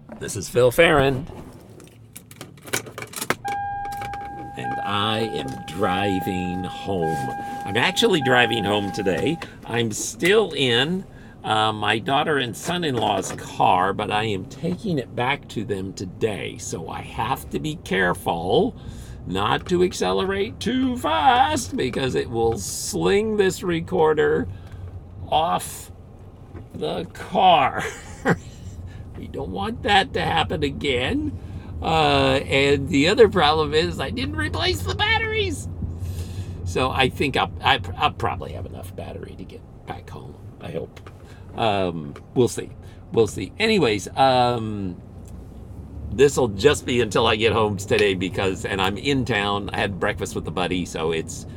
This is Phil Farron, and I am driving home. I'm actually driving home today. I'm still in my daughter and son-in-law's car, but I am taking it back to them today. So I have to be careful not to accelerate too fast because it will sling this recorder off the car. We don't want that to happen again. And the other problem is I didn't replace the batteries. So I think I'll probably have enough battery to get back home. I hope. We'll see. Anyways, this will just be until I get home today and I'm in town. I had breakfast with a buddy, so it's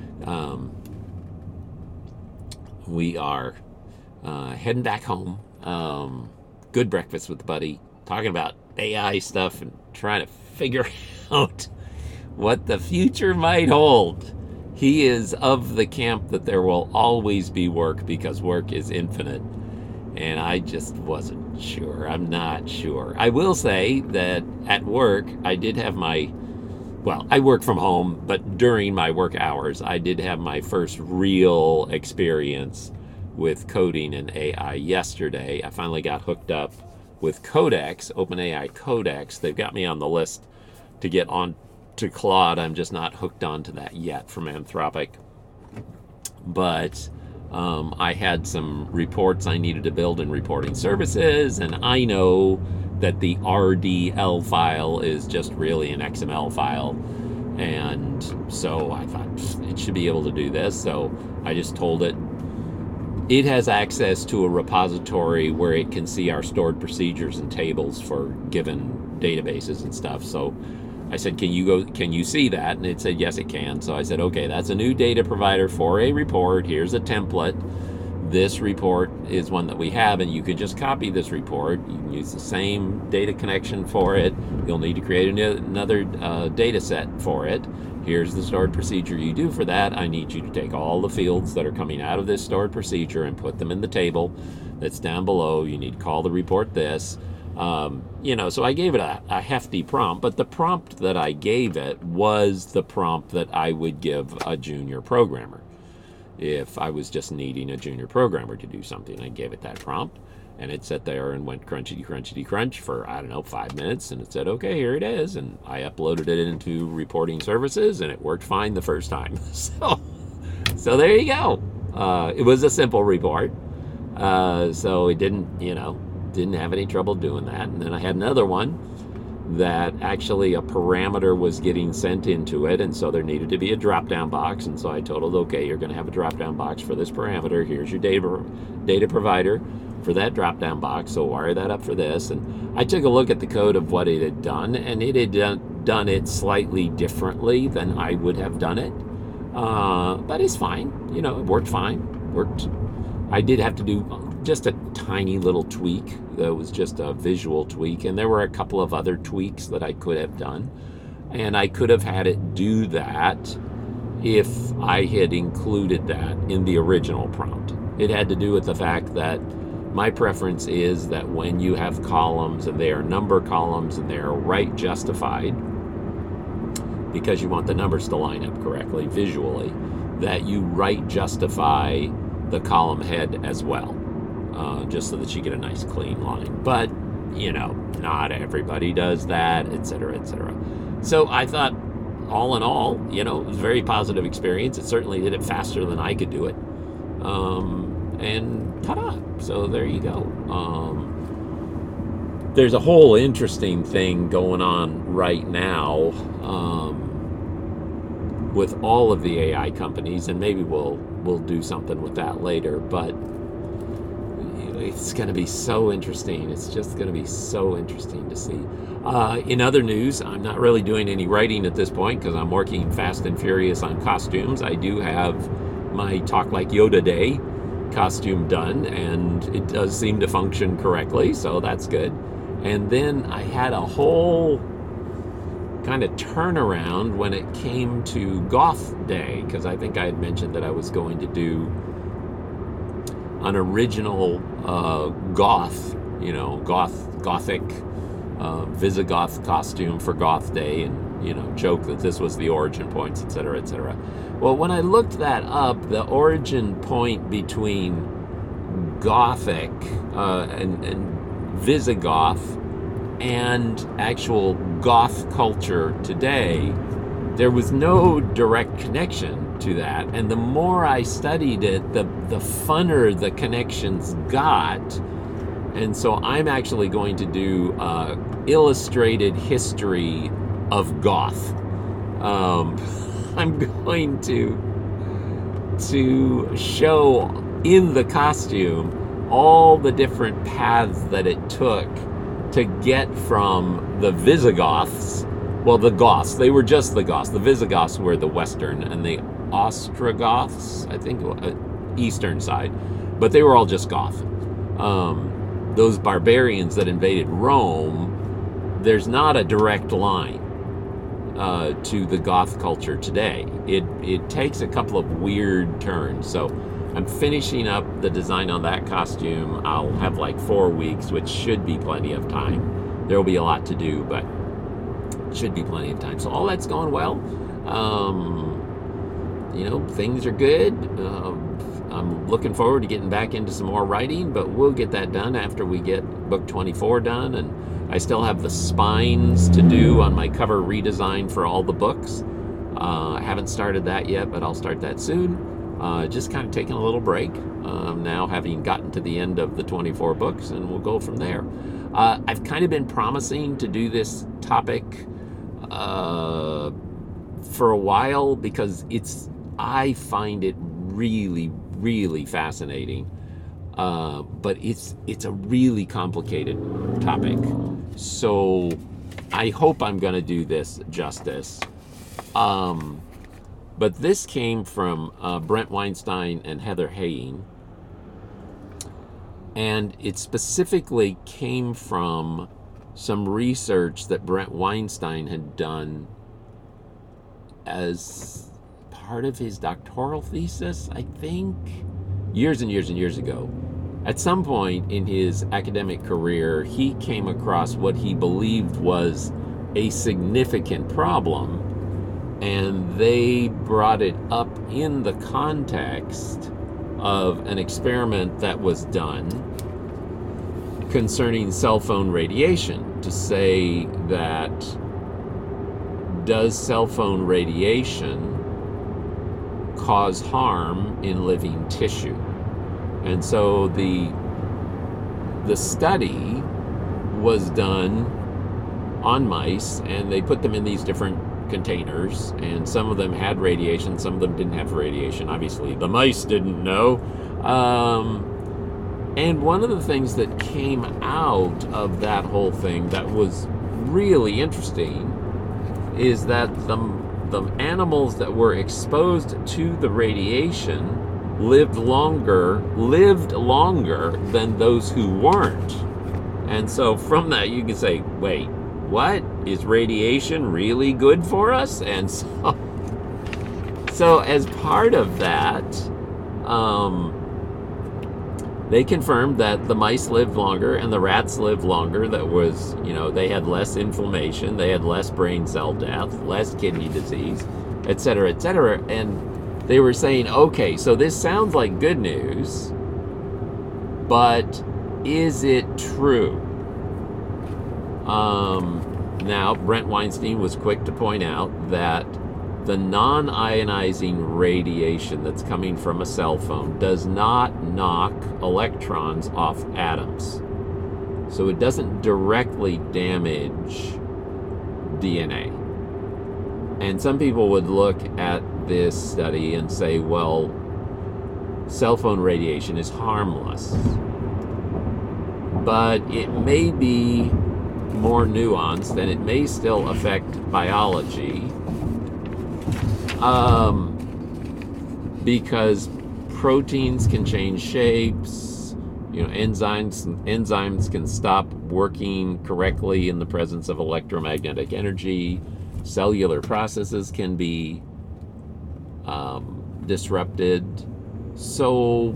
we are heading back home. Good breakfast with the buddy, talking about AI stuff and trying to figure out what the future might hold. He is of the camp that there will always be work because work is infinite. And I just wasn't sure. I'm not sure. I will say that at work, I did have I work from home, but during my work hours, I did have my first real experience with coding and AI yesterday. I finally got hooked up with Codex, OpenAI Codex. They've got me on the list to get on to Claude. I'm just not hooked onto that yet from Anthropic. But I had some reports I needed to build in reporting services, and I know that the RDL file is just really an XML file. And so I thought it should be able to do this. So I just told it has access to a repository where it can see our stored procedures and tables for given databases and stuff. So I said, can you see that? And it said, yes, it can. So I said, okay, that's a new data provider for a report. Here's a template. This report is one that we have, and you can just copy this report. You can use the same data connection for it. You'll need to create another data set for it. Here's the stored procedure you do for that. I need you to take all the fields that are coming out of this stored procedure and put them in the table that's down below. You need to call the report this. So I gave it a hefty prompt, but the prompt that I gave it was the prompt that I would give a junior programmer. If I was just needing a junior programmer to do something, I gave it that prompt, and it sat there and went crunchity for, 5 minutes, and it said, okay, here it is, and I uploaded it into reporting services, and it worked fine the first time. So there you go. It was a simple report, so it didn't have any trouble doing that. And then I had another one that actually a parameter was getting sent into it, and so there needed to be a drop-down box. And so I told it, okay, you're going to have a drop-down box for this parameter. Here's your data provider for that drop-down box, so wire that up for this. And I took a look at the code of what it had done, and it had done it slightly differently than I would have done it. But it's fine. It worked fine. I did have to do just a tiny little tweak. That was just a visual tweak, and there were a couple of other tweaks that I could have done, and I could have had it do that if I had included that in the original prompt. It had to do with the fact that my preference is that when you have columns and they are number columns and they are right justified, because you want the numbers to line up correctly visually, that you right justify the column head as well. Just so that you get a nice clean line. But, not everybody does that, etc., etc. So I thought, all in all, it was a very positive experience. It certainly did it faster than I could do it. And ta-da! So there you go. There's a whole interesting thing going on right now with all of the AI companies, and maybe we'll do something with that later, but it's going to be so interesting. It's just going to be so interesting to see. In other news, I'm not really doing any writing at this point because I'm working fast and furious on costumes. I do have my Talk Like Yoda Day costume done, and it does seem to function correctly, so that's good. And then I had a whole kind of turnaround when it came to Goth Day, because I think I had mentioned that I was going to do an original gothic Visigoth costume for Goth Day, and joke that this was the origin points, etc., etc. Well, when I looked that up, the origin point between Gothic and Visigoth and actual Goth culture today, there was no direct connection to that. And the more I studied it, the funner the connections got. And so I'm actually going to do illustrated history of Goth. I'm going to show in the costume all the different paths that it took to get from the Visigoths, well, the Goths, they were just the Goths. The Visigoths were the western, and the Ostrogoths, I think, eastern side, but they were all just Goth. Those barbarians that invaded Rome, there's not a direct line to the Goth culture today. It takes a couple of weird turns. So I'm finishing up the design on that costume. I'll have like 4 weeks, which should be plenty of time. There will be a lot to do, but should be plenty of time. So all that's going well. Things are good. I'm looking forward to getting back into some more writing, but we'll get that done after we get book 24 done. And I still have the spines to do on my cover redesign for all the books. I haven't started that yet, but I'll start that soon. Just kind of taking a little break now, having gotten to the end of the 24 books, and we'll go from there. I've kind of been promising to do this topic for a while because I find it really, really fascinating. But it's a really complicated topic. So I hope I'm going to do this justice. But this came from Brent Weinstein and Heather Heying. And it specifically came from some research that Brent Weinstein had done as part of his doctoral thesis, I think, years and years and years ago. At some point in his academic career, he came across what he believed was a significant problem, and they brought it up in the context of an experiment that was done concerning cell phone radiation, to say that, does cell phone radiation cause harm in living tissue? And so the study was done on mice, and they put them in these different containers, and some of them had radiation, some of them didn't have radiation. Obviously, the mice didn't know. And one of the things that came out of that whole thing that was really interesting is that the animals that were exposed to the radiation lived longer than those who weren't. And so from that you can say, wait, what? Is radiation really good for us? And so as part of that, they confirmed that the mice lived longer and the rats lived longer. That was, they had less inflammation, they had less brain cell death, less kidney disease, et cetera, et cetera. And they were saying, okay, so this sounds like good news, but is it true? Now, Brent Weinstein was quick to point out that the non-ionizing radiation that's coming from a cell phone does not knock electrons off atoms. So it doesn't directly damage DNA. And some people would look at this study and say, well, cell phone radiation is harmless. But it may be more nuanced, and it may still affect biology. Because proteins can change shapes, enzymes can stop working correctly in the presence of electromagnetic energy, cellular processes can be disrupted. So,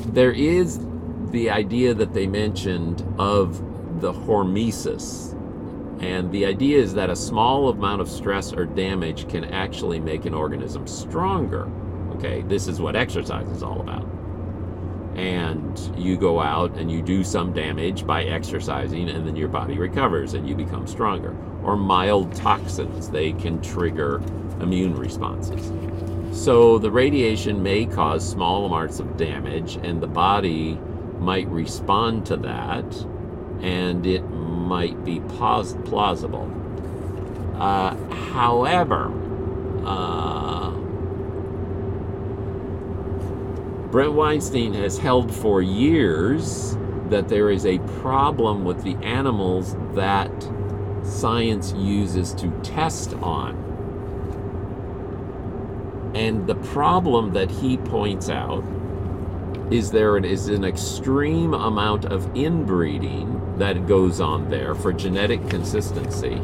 There is the idea that they mentioned of the hormesis. And the idea is that a small amount of stress or damage can actually make an organism stronger. Okay, this is what exercise is all about. And you go out and you do some damage by exercising, and then your body recovers and you become stronger. Or mild toxins, they can trigger immune responses. So the radiation may cause small amounts of damage, and the body might respond to that, and it might be plausible. However, Brent Weinstein has held for years that there is a problem with the animals that science uses to test on. And the problem that he points out is there is an extreme amount of inbreeding that goes on there for genetic consistency,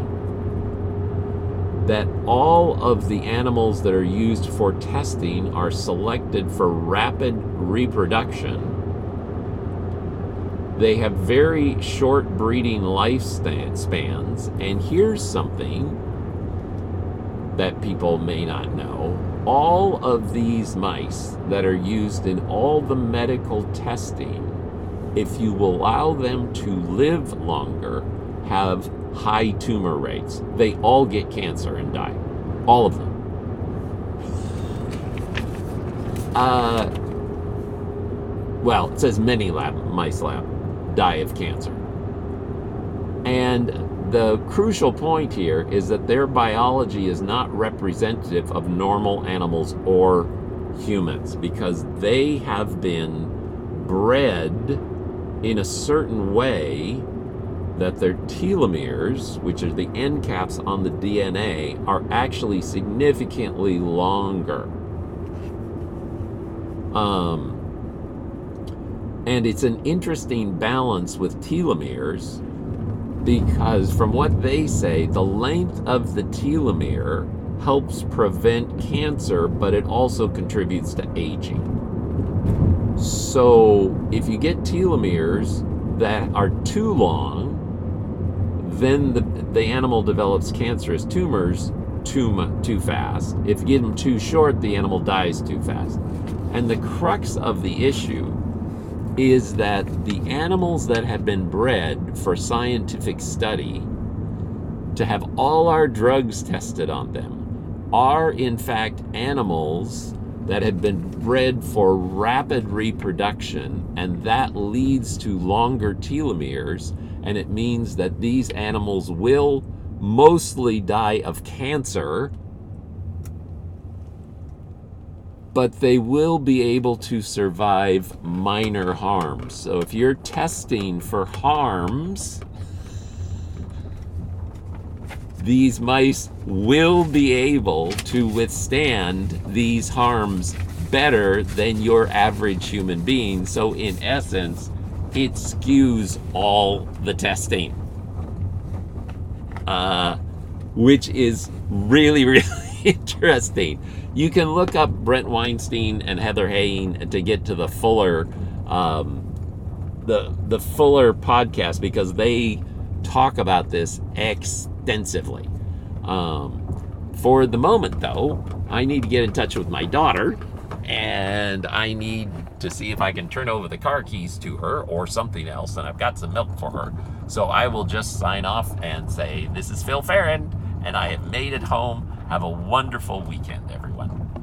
that all of the animals that are used for testing are selected for rapid reproduction. They have very short breeding lifespans, and here's something that people may not know. All of these mice that are used in all the medical testing, if you allow them to live longer, have high tumor rates. They all get cancer and die. All of them. Well, it says many mice die of cancer. And the crucial point here is that their biology is not representative of normal animals or humans, because they have been bred in a certain way that their telomeres, which are the end caps on the DNA, are actually significantly longer. And it's an interesting balance with telomeres, because from what they say, the length of the telomere helps prevent cancer, but it also contributes to aging. So if you get telomeres that are too long, then the animal develops cancerous tumors too fast. If you get them too short, the animal dies too fast. And the crux of the issue is that the animals that have been bred for scientific study to have all our drugs tested on them are in fact animals that have been bred for rapid reproduction, and that leads to longer telomeres, and it means that these animals will mostly die of cancer, but they will be able to survive minor harms. So if you're testing for harms, these mice will be able to withstand these harms better than your average human being. So in essence, it skews all the testing, which is really, really interesting. You can look up Brent Weinstein and Heather Haying to get to the fuller, the fuller podcast, because they talk about this extensively. For the moment, though, I need to get in touch with my daughter, and I need to see if I can turn over the car keys to her or something else, and I've got some milk for her. So I will just sign off and say, this is Phil Farron, and I have made it home. Have a wonderful weekend, everyone.